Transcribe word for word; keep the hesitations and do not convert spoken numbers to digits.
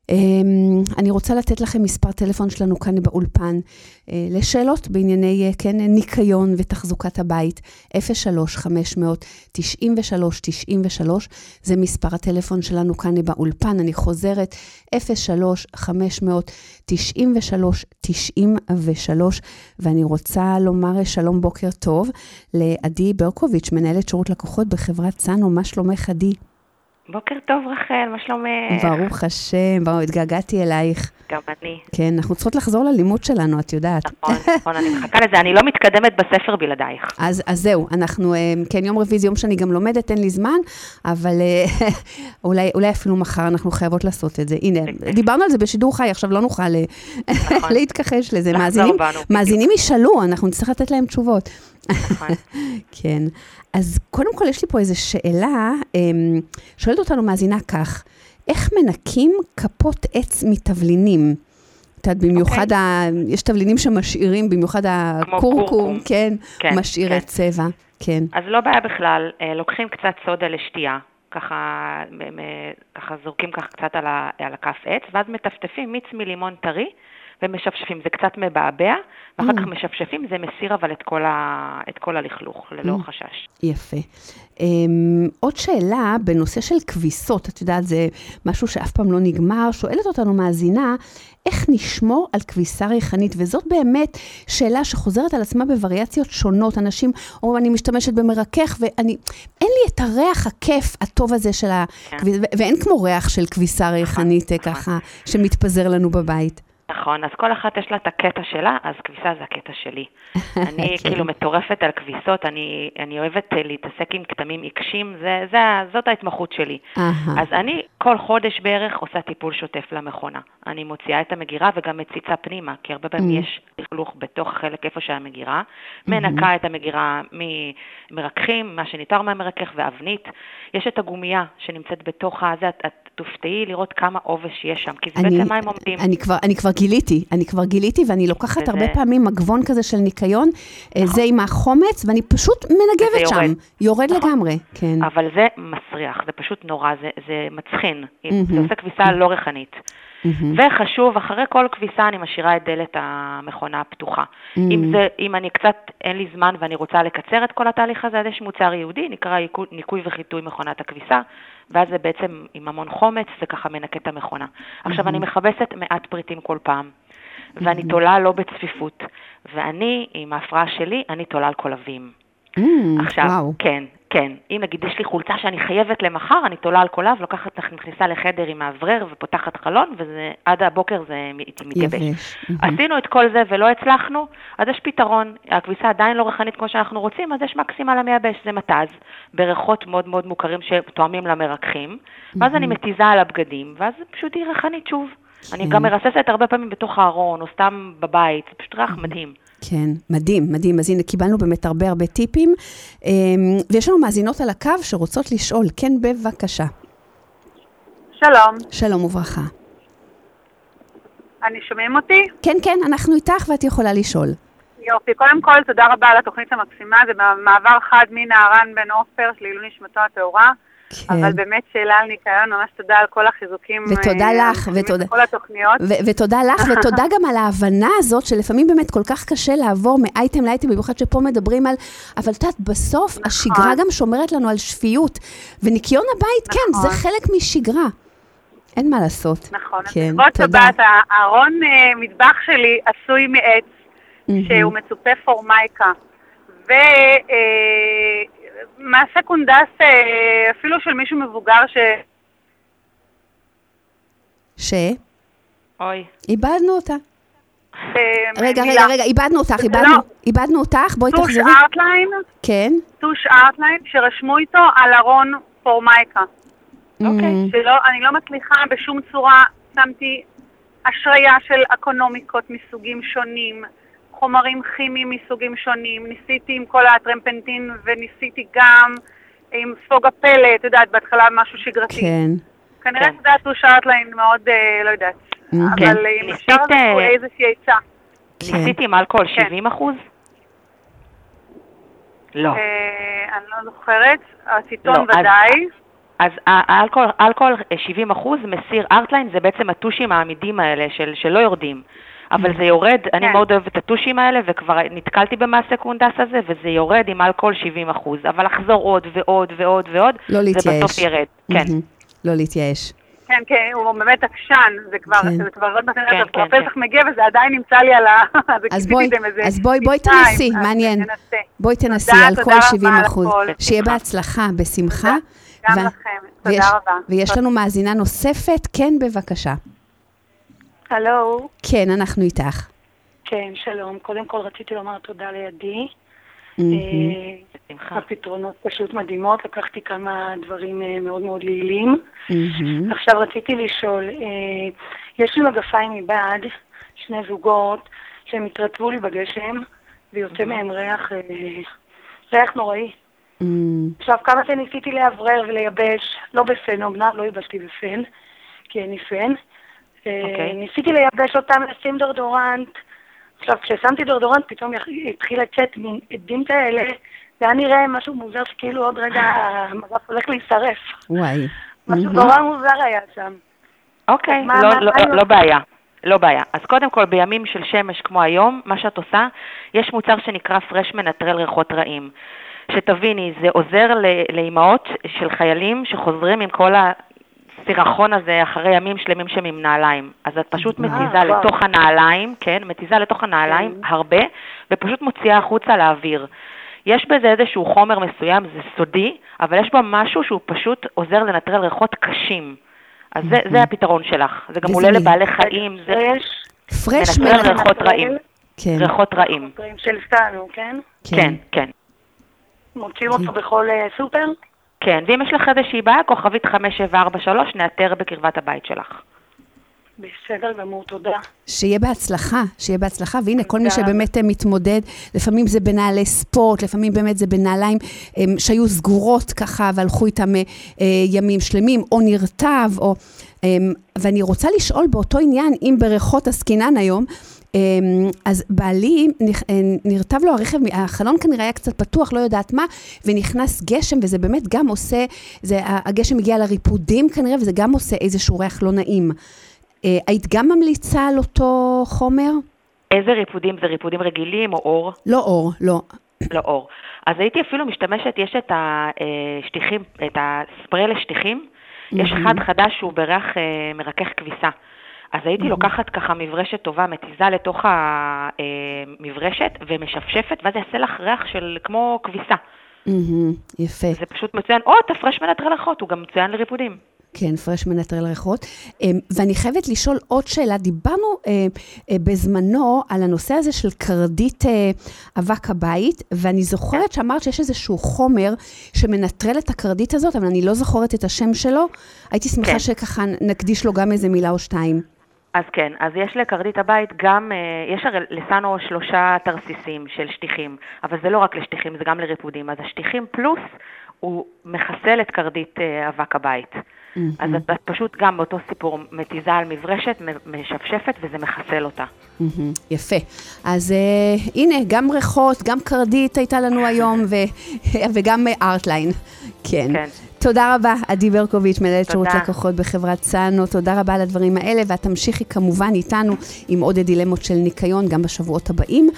אני רוצה לתת לכם מספר טלפון שלנו כאן באולפן, לשאלות בענייני, כן, ניקיון ותחזוקת הבית, אפס שלוש חמש אפס אפס תשעים ושלוש תשעים ושלוש, זה מספר הטלפון שלנו כאן באולפן, אני חוזרת, אפס שלוש חמש אפס אפס תשעים ושלוש תשעים ושלוש, ואני רוצה לומר שלום בוקר טוב לעדי ברקוביץ', מנהלת שירות לקוחות בחברת סאנו, מה שלומך עדי? בוקר טוב רחל, מה שלומך? ברוך השם, ברוך, התגעגעתי אלייך. גם אני. כן, אנחנו צריכות לחזור ללימוד שלנו, את יודעת. נכון, נכון, אני מחכה לזה, אני לא מתקדמת בספר בלעדייך. אז, אז זהו, אנחנו, כן, יום רביעי זה יום שאני גם לומדת, אין לי זמן, אבל אולי, אולי אפילו מחר אנחנו חייבות לעשות את זה. הנה, דיברנו על זה בשידור חי, עכשיו לא נוכל להתכחש לזה. מאזינים, מאזינים ישאלו, אנחנו נצטרך לתת להם תשובות. כן. אז קודם כל יש לי פה איזו שאלה, שואלת אותנו מאזינה כך, איך מנקים כפות עץ מתבלינים? את יודעת, במיוחד, ה... יש תבלינים שמשאירים, במיוחד הקורקום, כן, משאירי צבע, כן. אז לא בעיה בכלל, לוקחים קצת סודה לשתייה, ככה, ככה זורקים ככה קצת על הכף עץ, ואז מטפטפים מיץ מלימון טרי, ומשפשפים, זה קצת מבעבע, ואחר כך משפשפים, זה מסיר אבל את כל, ה... את כל הלכלוך, ללא חשש. יפה. Um, עוד שאלה, בנושא של כביסות, את יודעת, זה משהו שאף פעם לא נגמר, שואלת אותנו מאזינה, איך נשמור על כביסה ריחנית, וזאת באמת שאלה שחוזרת על עצמה בווריאציות שונות, אנשים אומרים, אני משתמשת במרכך, ואני, אין לי את הריח הכיף הטוב הזה של הכביסה, כן. ואין כמו ריח של כביסה ריחנית, נכון, ככה, נכון. שמתפזר לנו בבית. נכון, אז כל אחת יש לה את הקטע שלה, אז כביסה זה הקטע שלי. אני כאילו מטורפת על כביסות, אני, אני אוהבת להתעסק עם כתמים עיקשים, זה, זה, זאת ההתמחות שלי. אז אני כל חודש בערך עושה טיפול שוטף למכונה. אני מוציאה את המגירה וגם מציצה פנימה, כי הרבה פעמים יש לכלוך בתוך החלק איפה שהמגירה, מנקה את המגירה ממרקחים, מה שניתר מהמרכך ואבנית. יש את הגומייה שנמצאת בתוך הזה, את תופתעי לראות כמה עובש יש שם, כי זה בעצם מה הם עומדים. אני כבר, אני כבר גיליתי, אני כבר גיליתי, ואני לוקחת הרבה פעמים מגבון כזה של ניקיון, זה עם החומץ, ואני פשוט מנגבת שם, יורד לגמרי, כן. אבל זה מסריח, זה פשוט נורא, זה מצחין, זה עושה כביסה לא ריחנית. וחשוב, אחרי כל כביסה אני משאירה את דלת המכונה הפתוחה. אם זה, אם אני קצת, אין לי זמן ואני רוצה לקצר את כל התהליך הזה, אז יש מוצר יהודי, נקרא ניקוי וחיטוי מכונת הכביסה, ואז זה בעצם עם המון חומץ, זה ככה מנקה את המכונה. עכשיו אני מחבסת מעט פריטים כל פעם, ואני תולה לא בצפיפות, ואני, עם ההפרעה שלי, אני תולה על קולבים. עכשיו, כן, כן. אם נגיד יש לי חולצה שאני חייבת למחר, אני תולה על קולב, לוקחת, נכנסה לחדר עם האוורר ופותחת חלון, ועד הבוקר זה מתייבש. עשינו את כל זה ולא הצלחנו, אז יש פתרון. הכביסה עדיין לא ריחנית כמו שאנחנו רוצים, אז יש מקסימל המייבש, זה מתז, בריחות מאוד מאוד מוכרים שתואמים למרקחים, ואז אני מתיזה על הבגדים, ואז פשוט היא ריחנית שוב. אני גם מרססת הרבה פעמים בתוך הארון, או סתם בבית, זה פשוט ריח מדהים. כן, מדהים, מדהים. אז הנה, קיבלנו באמת הרבה הרבה טיפים, ויש לנו מאזינות על הקו שרוצות לשאול. כן, בבקשה. שלום. שלום וברכה. אני שומעים אותי? כן, כן, אנחנו איתך ואת יכולה לשאול. יופי, קודם כל, תודה רבה על התוכנית המקסימה, זה מעבר חד מנערן בן עופר, שלעילוי נשמתו הטהורה. כן. אבל באמת שאלה על ניקיון, ממש תודה על כל החיזוקים. ותודה לך, ותודה. כל התוכניות. ו- ותודה לך, ותודה גם על ההבנה הזאת, שלפעמים באמת כל כך קשה לעבור מאייטם לאייטם, במיוחד שפה מדברים על, אבל תת, בסוף נכון. השגרה גם שומרת לנו על שפיות, וניקיון הבית, נכון. כן, זה חלק משגרה. אין מה לעשות. נכון. כן, תודה. שבת, הארון מטבח שלי עשוי מעץ, שהוא מצופה פורמייקה, ו... מעשה קונדס אפילו של מישהו מבוגר ש... ש? אוי. איבדנו אותה. רגע, רגע, רגע, איבדנו אותך, איבדנו אותך, בואי תחזרי. טוש ארטליין. כן. טוש ארטליין שרשמו איתו על ארון פורמייקה. אוקיי. שלא, אני לא מצליחה בשום צורה, שמתי אשריה של אקונומיקות מסוגים שונים, חומרים כימיים מסוגים שונים, ניסיתי עם כל הטרמפנטין וניסיתי גם עם ספוג הפלט, את יודעת, בהתחלה משהו שגרתי. כן. כנראה את יודעת, הוא שרת להם מאוד, לא יודעת. אבל אם אפשר לעשות איזושהי עצה. ניסיתי עם אלכוהול שבעים אחוז? לא. אני לא זוכרת, הציטון ודאי. אז האלכוהול, האלכוהול שבעים אחוז מסיר ארטליין, זה בעצם הטושים העמידים האלה של, שלא יורדים. אבל זה יורד, אני מאוד אוהבת את הטושים האלה, וכבר נתקלתי במעשה קונדס הזה, וזה יורד עם אלכוהול שבעים אחוז. אבל לחזור עוד ועוד ועוד ועוד, לא זה בסוף ירד. כן. לא להתייאש. כן, כן, הוא באמת עקשן, זה כבר, זה כבר לא נתן את הפסח מגיע, וזה עדיין נמצא לי על ה... אז בואי, בואי תנסי, מעניין. בואי תנסי על כל שבעים אחוז. שיהיה בהצלחה, בשמחה. גם לכם, תודה רבה. ויש לנו מאזינה נוספת, כן, בבקשה. הלו. כן, אנחנו איתך. כן, שלום. קודם כל רציתי לומר תודה לידי. הפתרונות פשוט מדהימות, לקחתי כמה דברים מאוד מאוד יעילים. עכשיו רציתי לשאול, יש לי מגפיים מבעד, שני זוגות, שהם התרטבו לי בגשם, ויוצא מהם ריח, ריח נוראי. עכשיו כמה שניסיתי להברר ולייבש, לא בפן, אמנם לא ייבשתי בפן, כי אין לי פן. ניסיתי לייבש אותם, לשים דורדורנט, עכשיו, כששמתי דורדורנט, פתאום התחיל לצאת מין עדים כאלה, זה היה נראה משהו מוזר שכאילו עוד רגע המגף הולך להישרף. וואי. משהו נורא מוזר היה שם. אוקיי, לא בעיה. לא בעיה. אז קודם כל, בימים של שמש כמו היום, מה שאת עושה, יש מוצר שנקרא פרש מנטרל ריחות רעים. שתביני, זה עוזר לאימהות של חיילים שחוזרים עם כל ה... סירחון הזה אחרי ימים שלמים שהם עם נעליים. אז את פשוט מתיזה לתוך הנעליים, כן, מתיזה לתוך הנעליים הרבה, ופשוט מוציאה החוצה לאוויר. יש בזה איזשהו חומר מסוים, זה סודי, אבל יש בו משהו שהוא פשוט עוזר לנטרל ריחות קשים. אז זה, זה הפתרון שלך. זה גם עולה לבעלי חיים, זה פרש מנטרל ריחות רעים. ריחות רעים. של סטנו, כן? כן, כן. מוצאים אותו בכל סופר? כן, ואם יש לך איזושהי בעיה, כוכבית חמש שבע ארבע שלוש, נאתר בקרבת הבית שלך. בסדר גמור, תודה. שיהיה בהצלחה, שיהיה בהצלחה, והנה כל מי שבאמת מתמודד, לפעמים זה בנעלי ספורט, לפעמים באמת זה בנעליים שהיו סגורות ככה, והלכו איתם ימים שלמים, או נרטב, או... ואני רוצה לשאול באותו עניין, אם בריחות עסקינן היום, אז בעלי נרטב לו הרכב, החלון כנראה היה קצת פתוח, לא יודעת מה, ונכנס גשם, וזה באמת גם עושה, זה, הגשם מגיע לריפודים כנראה, וזה גם עושה איזשהו ריח לא נעים. היית גם ממליצה על אותו חומר? איזה ריפודים? זה ריפודים רגילים או אור? לא אור, לא. לא אור. אז הייתי אפילו משתמשת, יש את השטיחים, את הספרי לשטיחים, יש אחד חדש שהוא בריח מרכך כביסה. אז הייתי לוקחת ככה מברשת טובה, מתיזה לתוך המברשת ומשפשפת, ואז יעשה לך ריח של כמו כביסה. יפה. זה פשוט מצוין. או, תפרש מנטרל ריחות, הוא גם מצוין לריפודים. כן, פרש מנטרל ריחות. ואני חייבת לשאול עוד שאלה. דיברנו בזמנו על הנושא הזה של קרדית אבק הבית, ואני זוכרת שאמרת שיש איזשהו חומר שמנטרל את הקרדית הזאת, אבל אני לא זוכרת את השם שלו. הייתי שמחה שככה נקדיש לו גם איזה מילה או שתיים. אז כן, אז יש לקרדית הבית גם, יש הרי לסנו שלושה תרסיסים של שטיחים, אבל זה לא רק לשטיחים, זה גם לריפודים. אז השטיחים פלוס הוא מחסל את קרדית אבק הבית. Mm-hmm. אז את פשוט גם באותו סיפור מתיזה על מברשת, משפשפת, וזה מחסל אותה. Mm-hmm. יפה. אז uh, הנה, גם ריחות, גם קרדית הייתה לנו היום, ו- וגם ארטליין. כן. כן. תודה רבה, עדי ברקוביץ', מנהלת שירות לקוחות בחברת סנו. תודה רבה על הדברים האלה, ואת תמשיכי כמובן איתנו עם עוד דילמות של ניקיון, גם בשבועות הבאים.